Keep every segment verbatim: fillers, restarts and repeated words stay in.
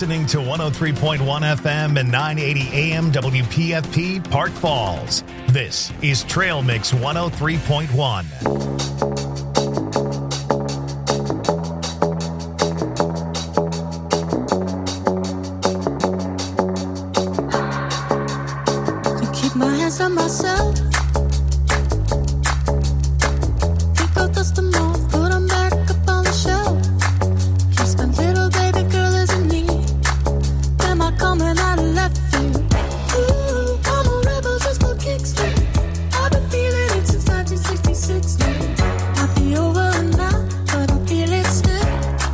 listening to one oh three point one F M and nine eighty A M W P F P Park Falls. This is Trail Mix one oh three point one. Keep my hands on myself. Pick out dust them off, put them back up on the shelf. Kiss my little baby girl isn't me. Am I coming out of left field? Ooh, I'm a rebel just for kicks. I've been feeling it since nineteen sixty-six now. Might be over now, but I feel it still.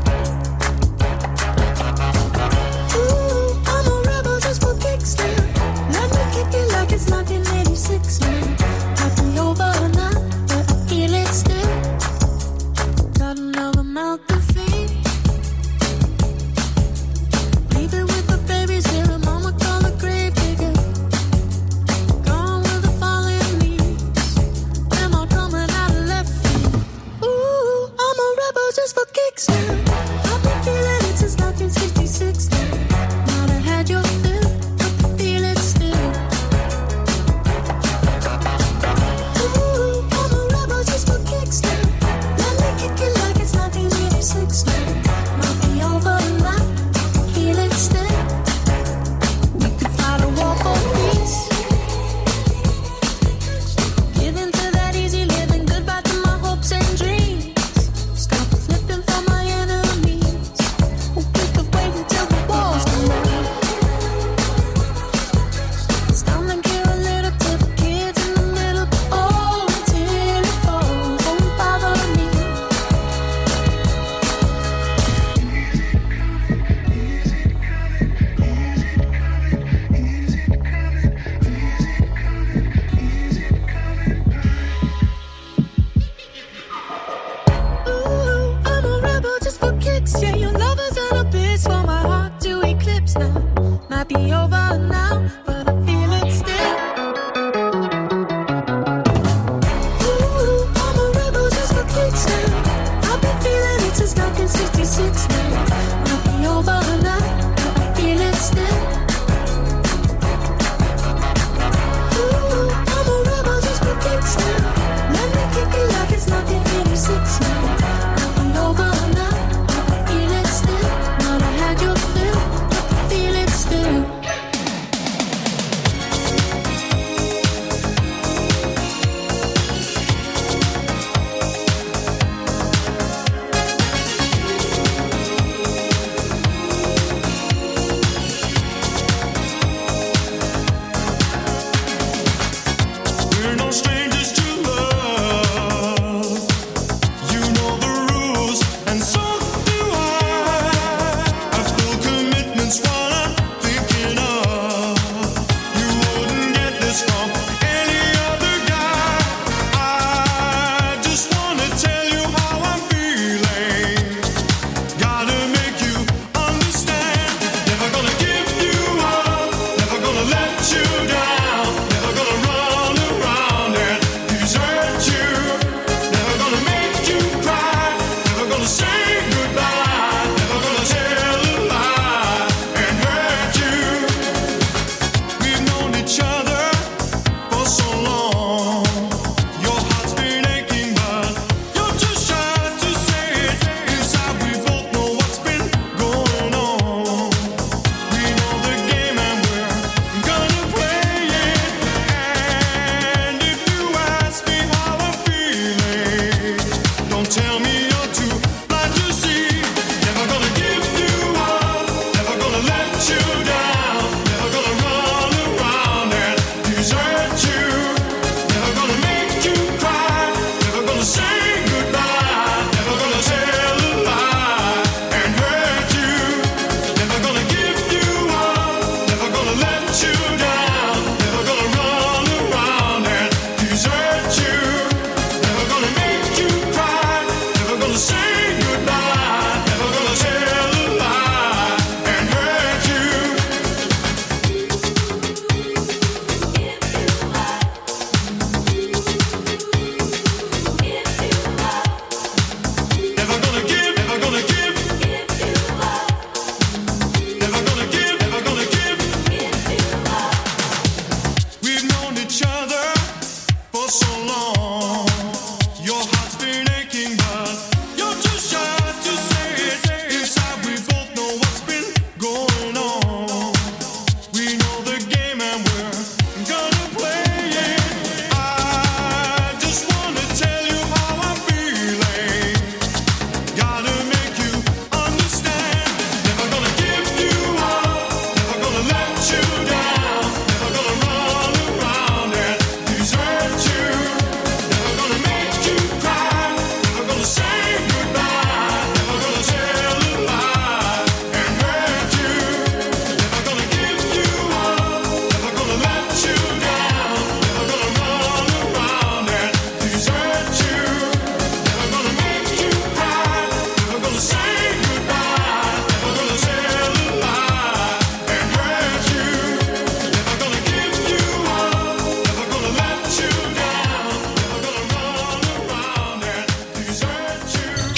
Ooh, I'm a rebel just for kicks. Let me kick it like it's nineteen eighty-six now. Might be over now, but I feel it still. Got another mouth to feed. Leaving with the babies here, mama call a grave digger. Gone with the falling leaves. Am I coming out of left field? Ooh, I'm a rebel just for kicks now. I've been feeling it since nineteen sixty-six now. Might have had your fill, but I feel it still. Ooh, I'm a rebel just for kicks now. Let me kick it like it's nineteen eighty-six now. Might be over now, feel it still. We could fight a war for peace. Give in to that easy living, goodbye to my hopes and dreams. Stop flipping for my enemies. We could wait until the walls come down. It's time to give a little to the kids in the middle. Oh, until it falls, won't bother me. Ooh, I'm a rebel just for kicks. Yeah, your lovers and a bitch for my heart to eclipse now. Might be over now, but I feel it still. Ooh, I'm a rebel just for kicks now. I've been feeling it since nineteen sixty-six now. Might be over now, but I feel it still. Ooh, I'm a rebel just for kicks now. Let me kick it like it's nineteen eighty-six now. Might be over now, but I feel it still. Might have had your fill, but I feel it still.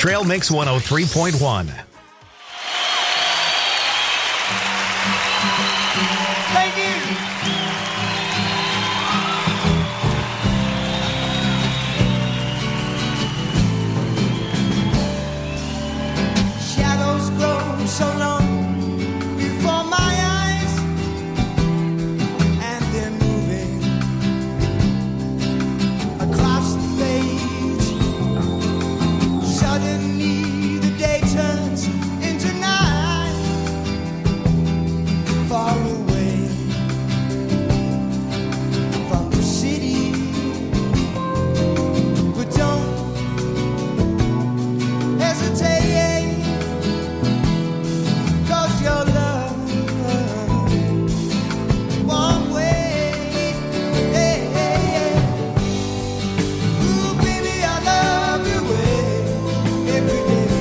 Trail Mix one oh three point one. Thank you. Shadows grow so long before my eyes, and they're moving across the page. Suddenly the day turns into night, far away from the city. But don't hesitate, 'cause your love won't wait. Hey, hey, hey. Ooh, baby, I love you every day.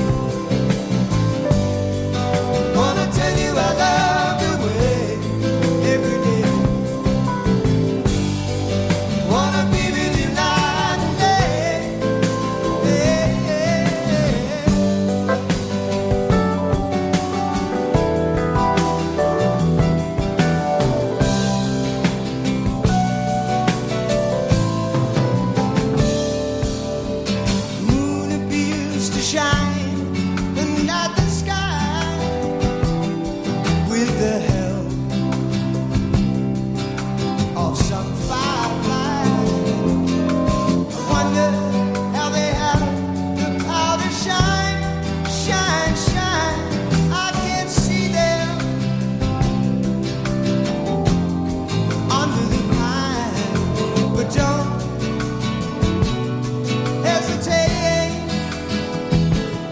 Wanna tell you I love you every day. Wanna be with you night and day. Hey, hey, hey. Moon appears to shine and at the sky with the help of some firefly. I wonder how they have the power to shine, shine, shine. I can see them under the pine, but don't hesitate.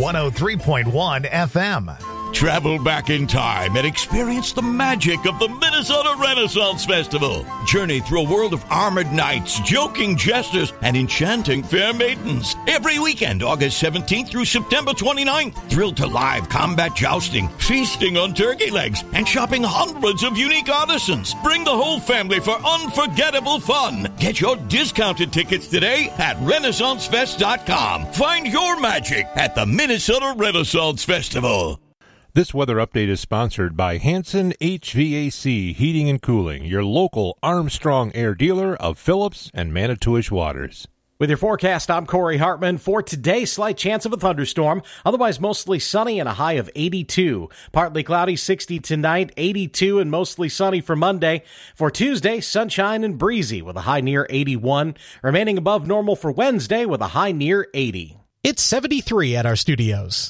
one oh three point one F M. Travel back in time and experience the magic of the Minnesota Renaissance Festival. Journey through a world of armored knights, joking jesters, and enchanting fair maidens. Every weekend, August seventeenth through September twenty-ninth. Thrilled to live combat jousting, feasting on turkey legs, and shopping hundreds of unique artisans. Bring the whole family for unforgettable fun. Get your discounted tickets today at Renaissance Fest dot com. Find your magic at the Minnesota Renaissance Festival. This weather update is sponsored by Hanson H V A C Heating and Cooling, your local Armstrong Air dealer of Phillips and Manitowish Waters. With your forecast, I'm Corey Hartman. For today, slight chance of a thunderstorm, otherwise mostly sunny and a high of eighty-two. Partly cloudy, sixty tonight, eighty-two and mostly sunny for Monday. For Tuesday, sunshine and breezy with a high near eighty-one, remaining above normal for Wednesday with a high near eighty. It's seventy-three at our studios.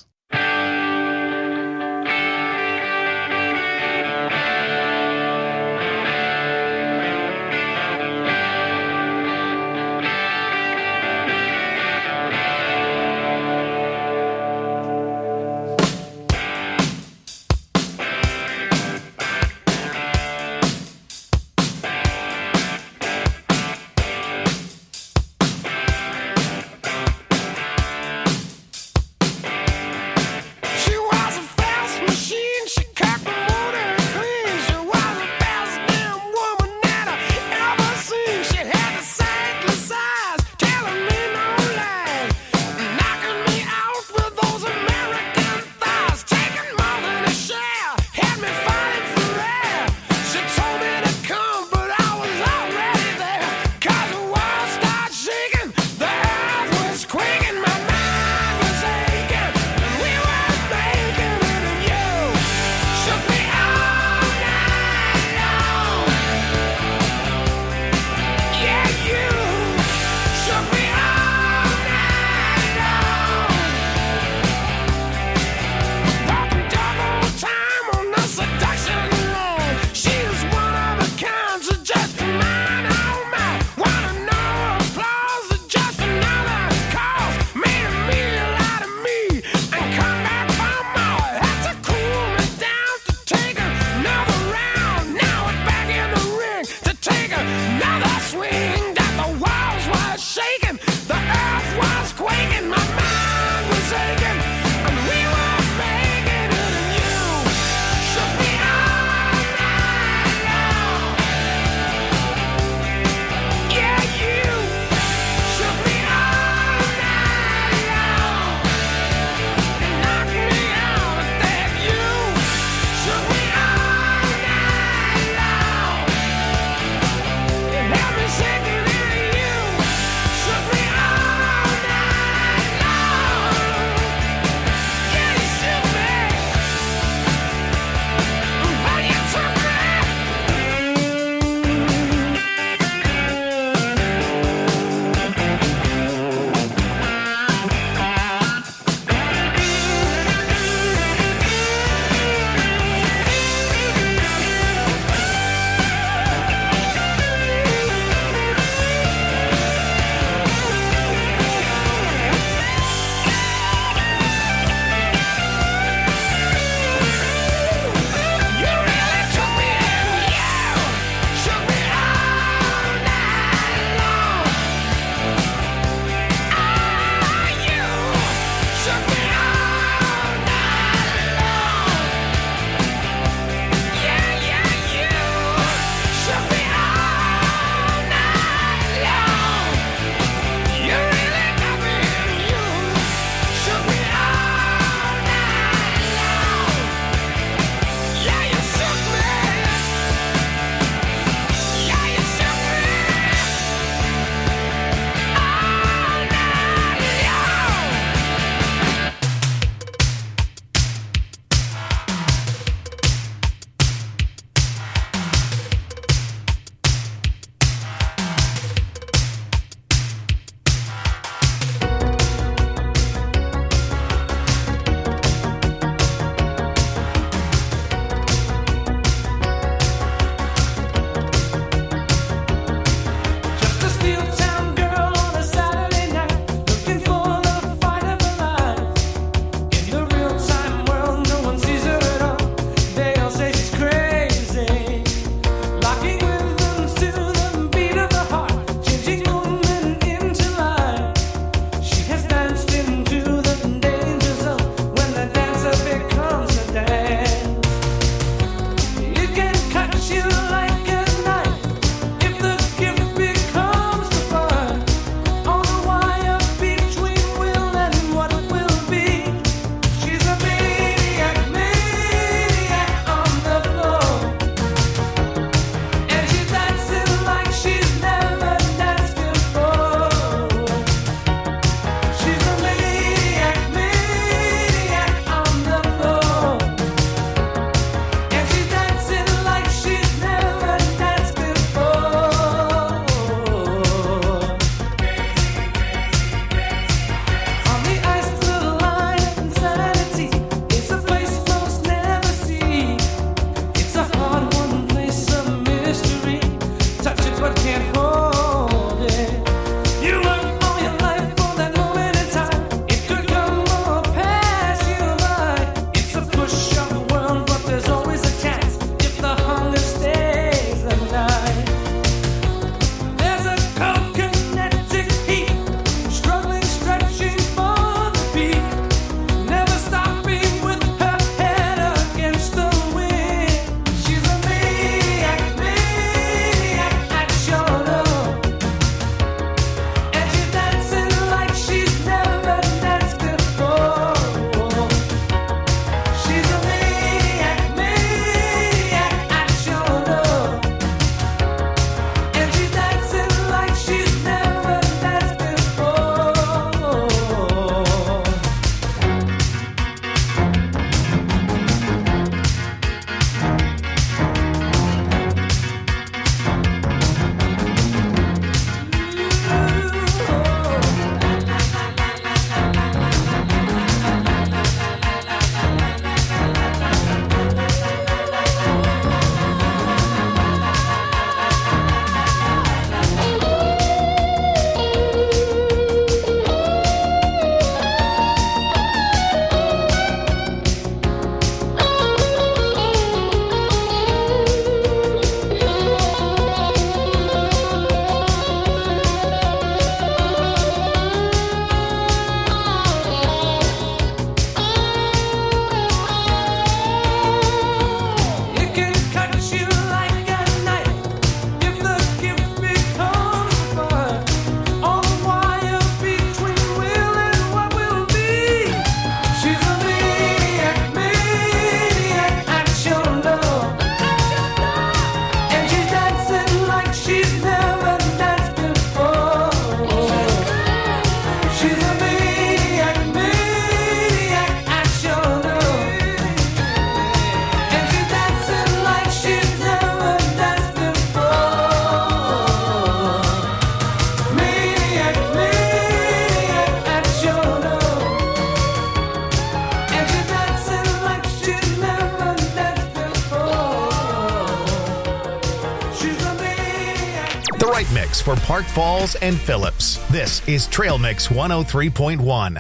mix for Park Falls and Phillips. This is Trail Mix one oh three point one.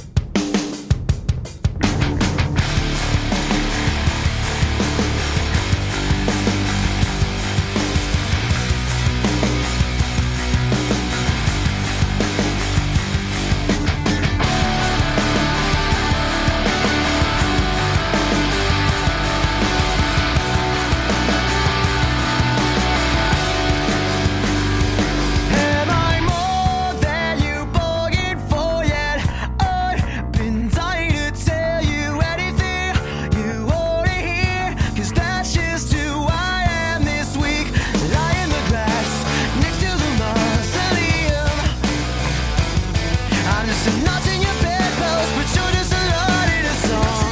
Am I more than you bargained for yet? I've been dying to tell you anything you wanna hear, 'cause that's just who I am this week. Lie in the grass next to the mausoleum. I'm just a notch in your bedpost, but you're just a lot in a song.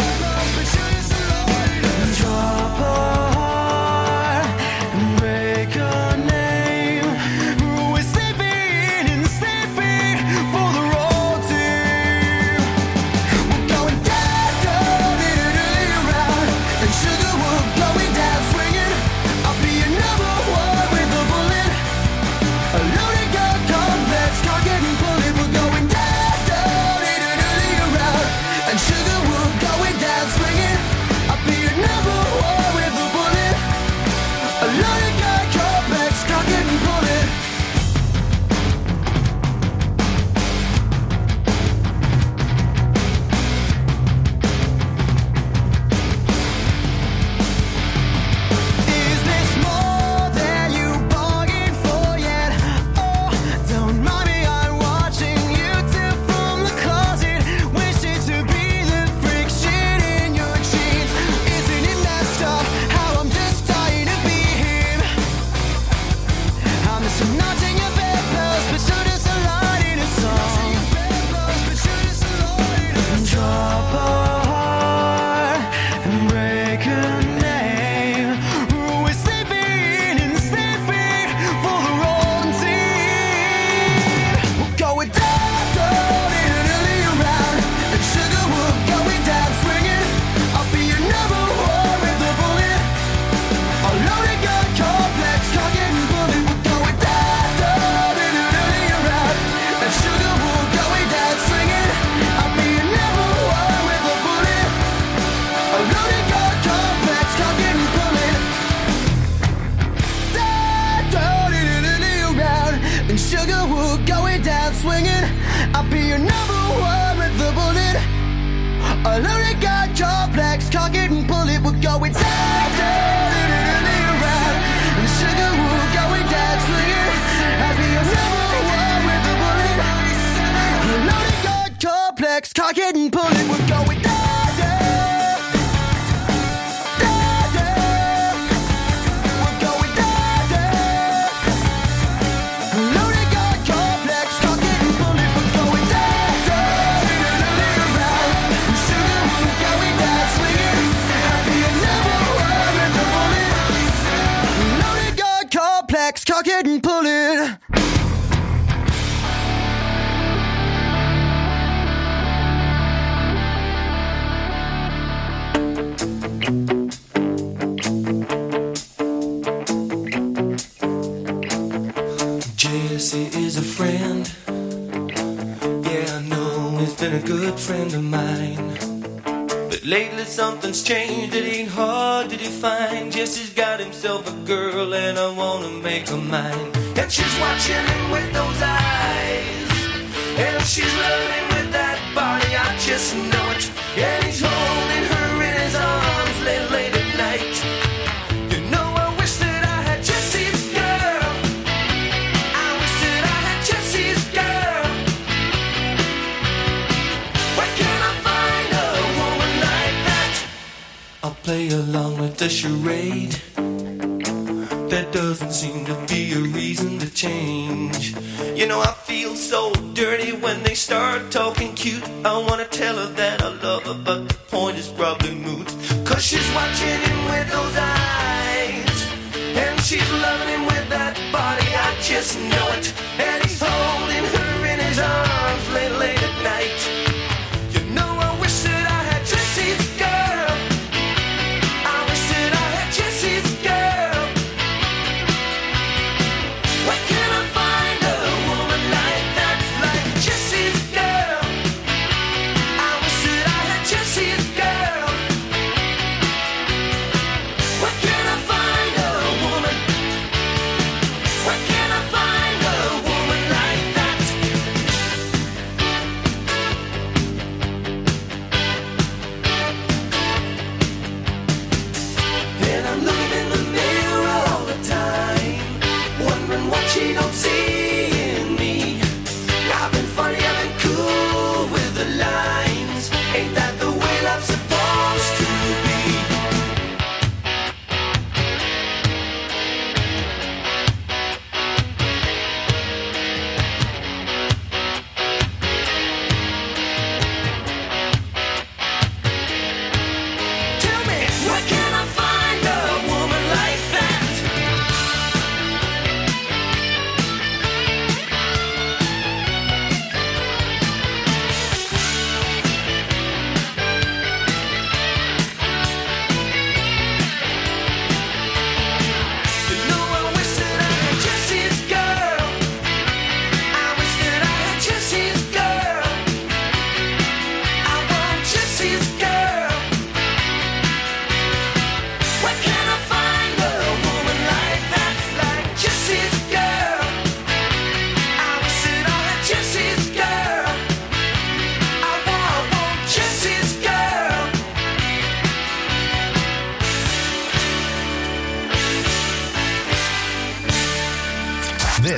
Drop a heart and break a name. We're sleeping and sleeping for the road team. We're going down, down, diddly around, and sugar we're going down swinging. I'll be your number one with a bullet. A loaded gun complex, can't get and pull it. We're going down, down, diddly around, and sugar we're going down swinging. I'll be your number one with a bullet. A loaded gun complex, can't get and pull it. Is this more than you bargained for yet? Oh, don't mind me, I'm watching you tip from the closet, wishing to be the friction in your jeans. Isn't it messed up how I'm just dying to be him? I'm just a notch in your bedpost, but you're just a line in a song. Drop a heart and break a name. We're sleeping and sleeping for the wrong team. We're going down, down, diddly around, and sugar we're going down swinging. I'll be your number one with a bullet. A loaded gun complex, can't get and pull it. We're going down, down, diddly around, and sugar we're going down swinging. I'll be your number one with a bullet. A loaded gun complex, can't get and pull it. Down, down, diddly around, and sugar we're going down swinging. I'll be your number one with a bullet. A loaded gun complex, can't get and pull it. We're going down, down, diddly around, and sugar we're going down swinging. I'll be your number one with a bullet. A loaded gun complex, can't get and pull it. We're going down, down, down, down. We're going down, down. A loaded gun complex, can't get and pull it. We're going down, down, diddly around, and sugar we're going down swinging. I'll be your number one with a bullet. A loaded gun complex, can't get and pull it. Jesse is a friend. Yeah, I know he's been a good friend of mine. But lately something's changed, it ain't hard to define. Jesse's got himself a girl and I wanna make her mine. And she's watching him with those eyes, and she's loving with that body, I just know it. And he's holding her in his arms late, late at night. You know I wish that I had Jesse's girl. I wish that I had Jesse's girl. Where can I find a woman like that? I'll play along with the charade. There doesn't seem to be a reason to change. You know I feel so dirty when they start talking cute. I wanna tell her that I love her, but the point is probably moot. Cause she's watching him with those eyes, and she's loving him with that body, I just know it. And he's holding her in his arms late, late at night. You know I wish that I had Jesse's girl. I wish that I had Jesse's girl. Wake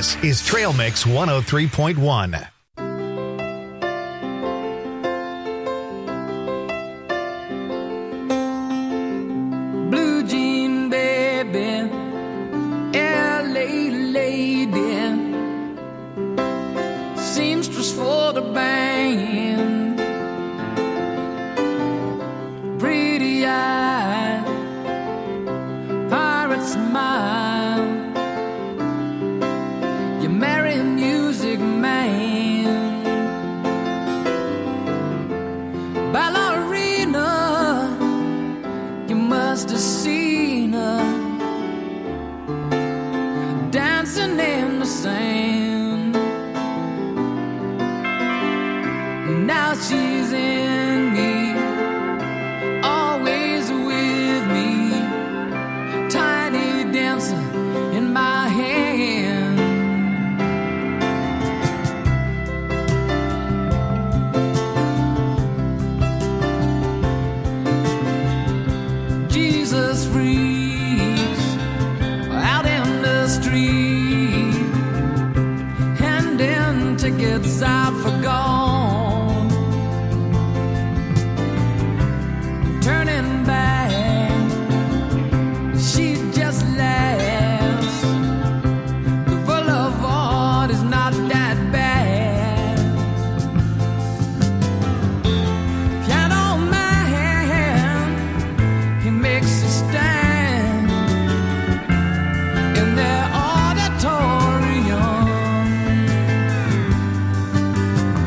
This is Trail Mix one oh three point one. Blue jean baby, L A lady, seamstress for the band, pretty eye, pirate smile, you marry a music man, ballerina, you must have seen her dancing in the sand. Now she's in me, always with me, tiny dancer in my hand. Jesus freaks out in the street, handing tickets out for gone, turning back, she just laughs. The boulevard is not that bad. Piano man, he makes a stand in their auditorium.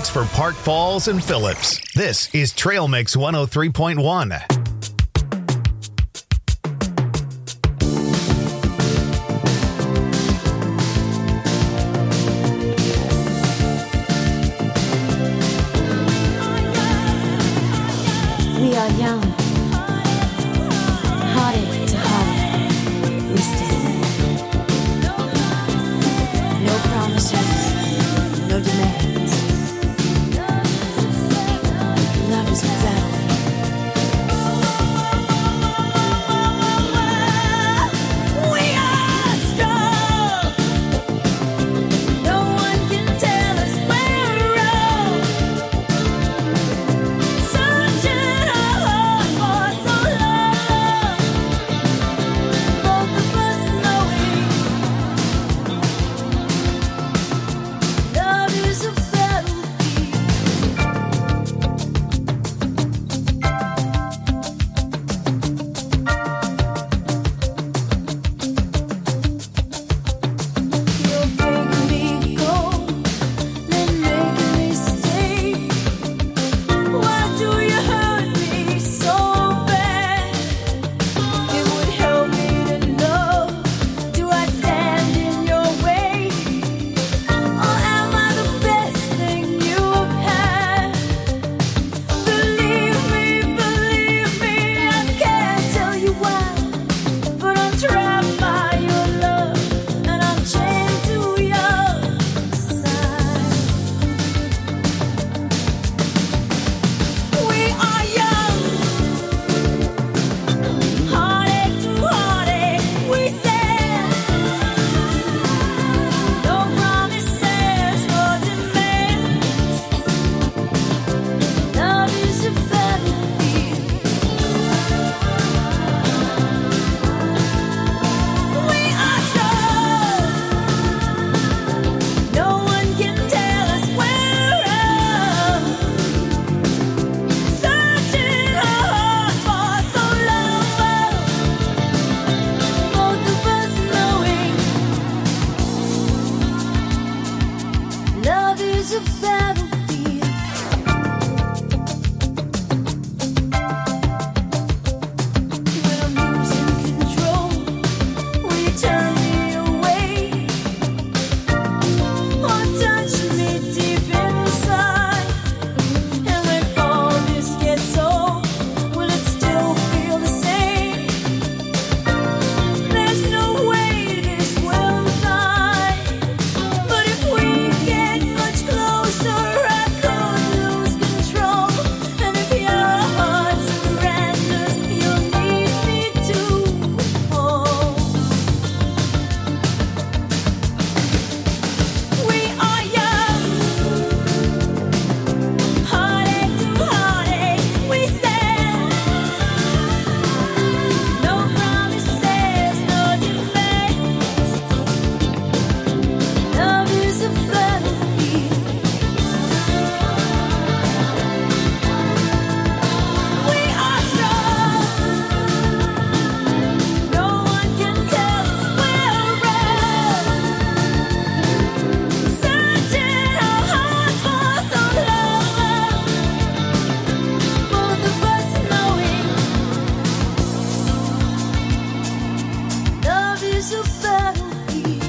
Mix for Park Falls and Phillips. This is Trail Mix one oh three point one. We are young, heartache to heartache, we stand. No promises, no demands. Love is a battlefield. We are strong. No one can tell us we're wrong. Searching our hearts for so long. Both of us knowing love is a battlefield. You're breaking me cold, then making me stay. Why do you hurt me so bad? It would help me to know, do I stand in your way? Or am I the best thing you've had? Believe me, believe me, I can't tell you why, but I'm trapped by your love, and I'm chained to your side. We are young, heartache to heartache, we stand. No promises, no demands. Love is a battlefield. We are strong. No one can tell us we're wrong. Searching our hearts for so long. Both of us knowing love is a battlefield. When I'm losing control, will you turn me away? Or touch me deep inside? And when all this gets old, will it still feel the same? There's no way this will die. But if we get much closer, I could lose control. And if your heart surrenders, you'll need me to hold. We are young, heartache to heartache, we stand. No promises, no demands. Love is a battlefield. We are strong. No one can tell us we're wrong. Searching our hearts for so long. Both of us knowing love is a battlefield.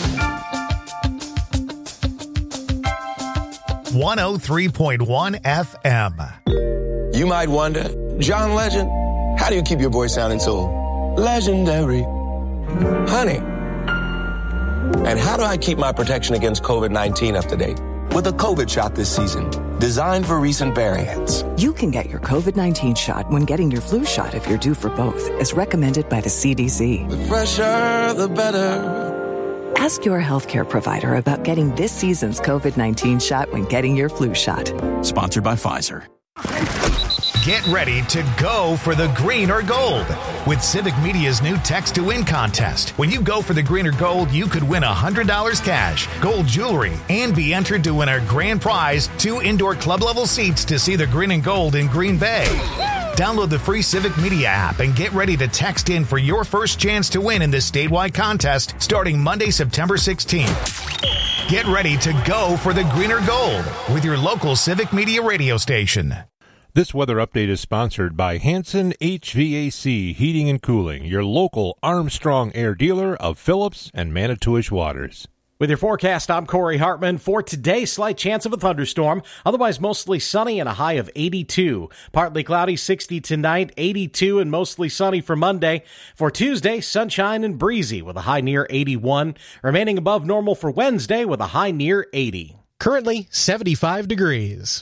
one oh three point one F M. You might wonder, John Legend, how do you keep your voice sounding so legendary? Honey. And how do I keep my protection against covid nineteen up to date? With a COVID shot this season, designed for recent variants. You can get your covid nineteen shot when getting your flu shot if you're due for both, as recommended by the C D C. The fresher, the better. Ask your healthcare provider about getting this season's covid nineteen shot when getting your flu shot. Sponsored by Pfizer. Get ready to go for the green or gold with Civic Media's new Text to Win contest. When you go for the green or gold, you could win one hundred dollars cash, gold jewelry, and be entered to win our grand prize, two indoor club-level seats to see the green and gold in Green Bay. Download the free Civic Media app and get ready to text in for your first chance to win in this statewide contest starting Monday, September sixteenth. Get ready to go for the greener gold with your local Civic Media radio station. This weather update is sponsored by Hanson H V A C Heating and Cooling, your local Armstrong Air dealer of Phillips and Manitowish Waters. With your forecast, I'm Corey Hartman. For today, slight chance of a thunderstorm. Otherwise, mostly sunny and a high of eighty-two. Partly cloudy, sixty tonight, eighty-two and mostly sunny for Monday. For Tuesday, sunshine and breezy with a high near eighty-one. Remaining above normal for Wednesday with a high near eighty. Currently seventy-five degrees.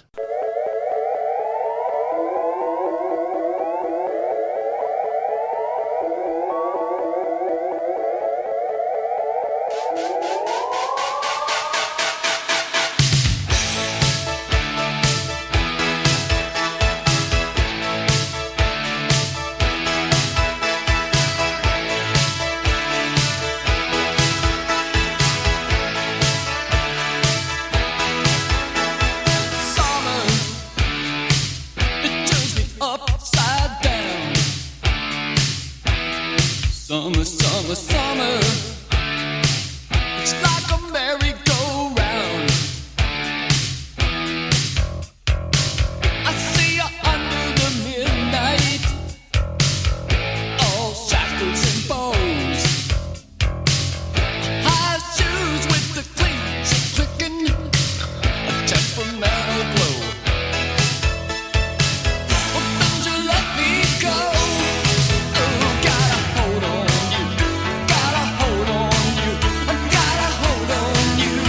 Summer, summer, summer. It's like a merry-go-round. I see you under the midnight, all shackles and bows. High shoes with the cleats clicking, a temperamental glow. Well, don't you let me go. Hold on you, got a hold on you.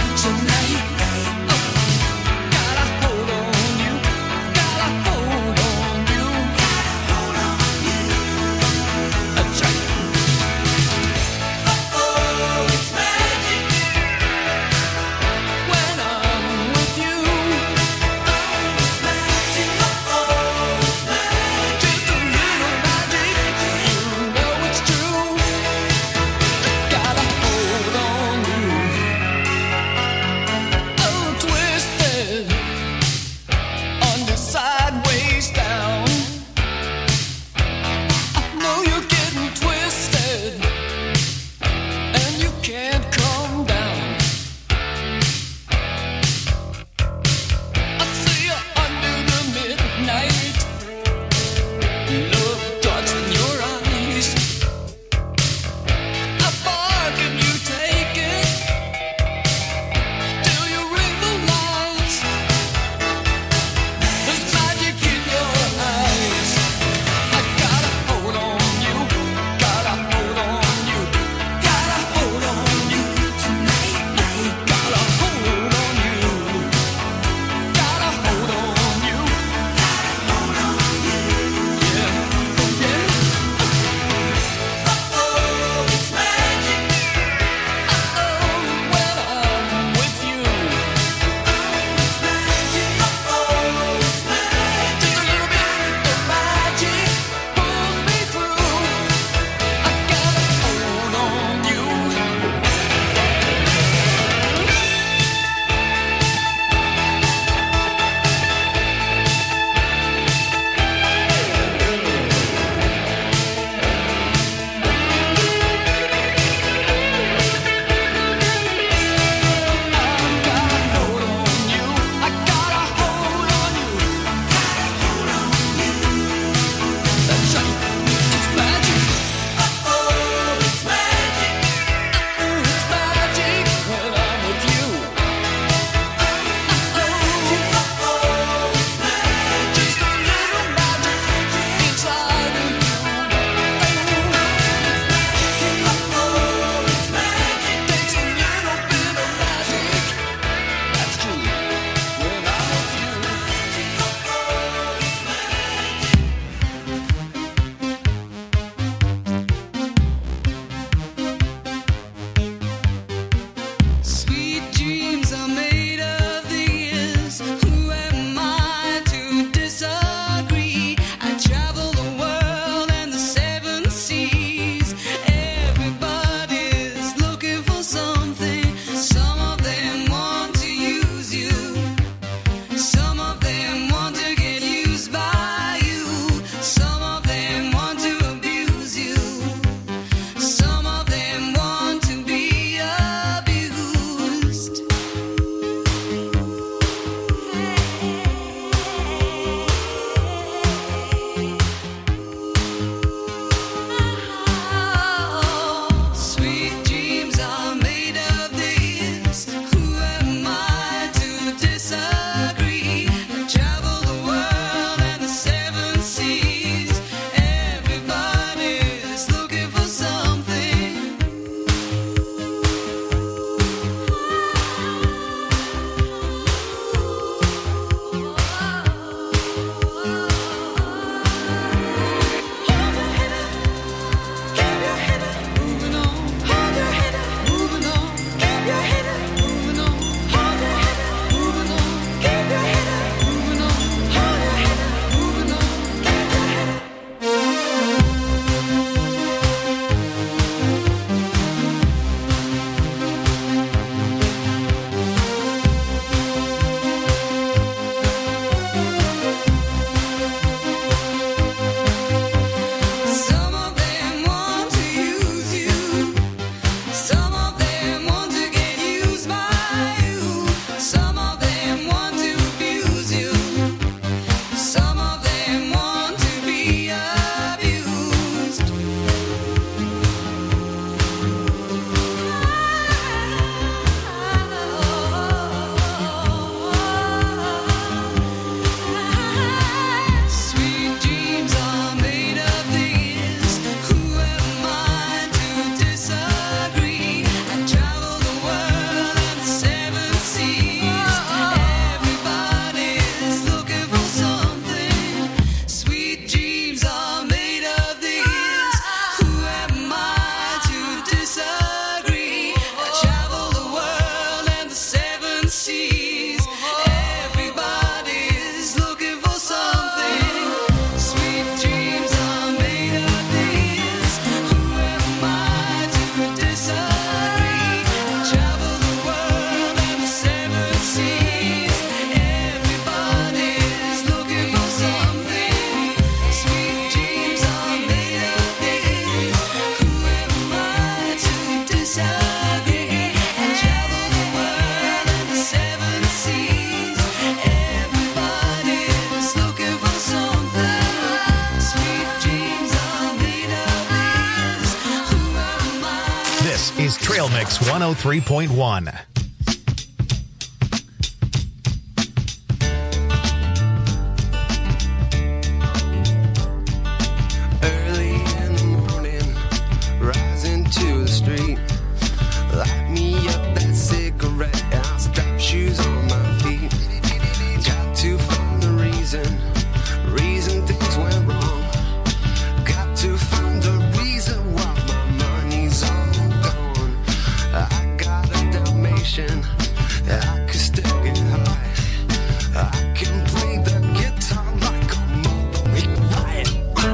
is Trail Mix one oh three point one. Early in the morning, rising to the street. Light me up that cigarette, I'll strap shoes on my feet. Got to find the reason, reason things went wrong. Got to find the reason why my money's all gone. I got a Dalmatian, I could still get high. I can play the guitar like a mother riot.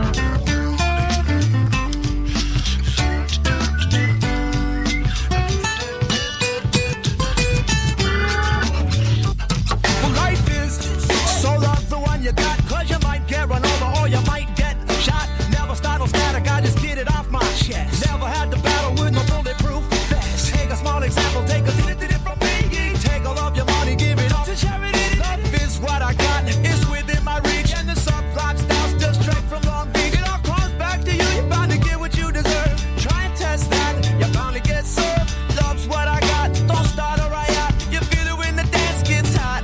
Well, life is so love the one you got, cause you might get run over or you might get shot. Never start no static, I just get it off my chest. Never had to battle with no bulletproof vest. Take a small example, take a did it from me. Take all of your money, give it all to charity. Love is what I got, it's within my reach. And the subplot styles just straight from Long Beach. It all comes back to you, you're bound to get what you deserve. Try and test that, you're bound to get served. Love's what I got, don't start a riot. You feel it when the dance gets hot.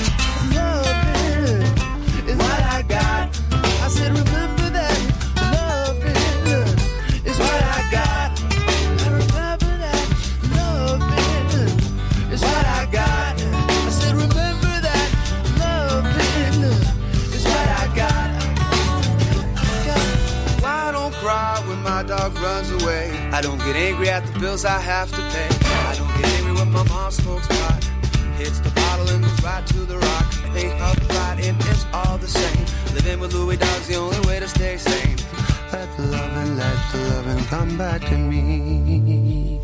Love is what I got. I said remember that. Love is what I got. I remember that. Love is what I got. I said remember that. Love is what I got. Why don't cry when my dog runs away? I don't get angry at the bills I have to pay. I don't get angry when my mom smokes pot. Hits the bottle and goes right to the rock. Think of pride, it is all the same. Living with Louis Dog's the only way to stay sane. Let the loving, let the loving come back to me.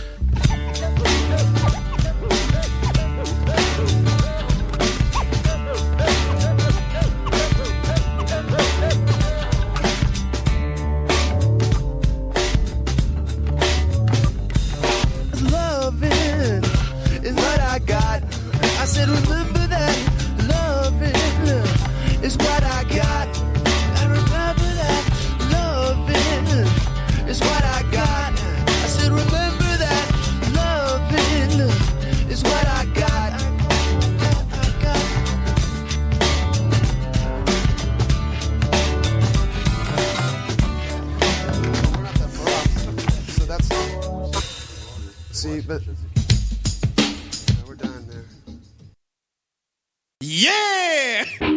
Loving is what I got. I said remember that. Loving is what I got. I remember that. Loving is what I got. I said remember that. Loving is what I got. I got. We're not that far off. So that's see, but yeah, we're done there. Yeah!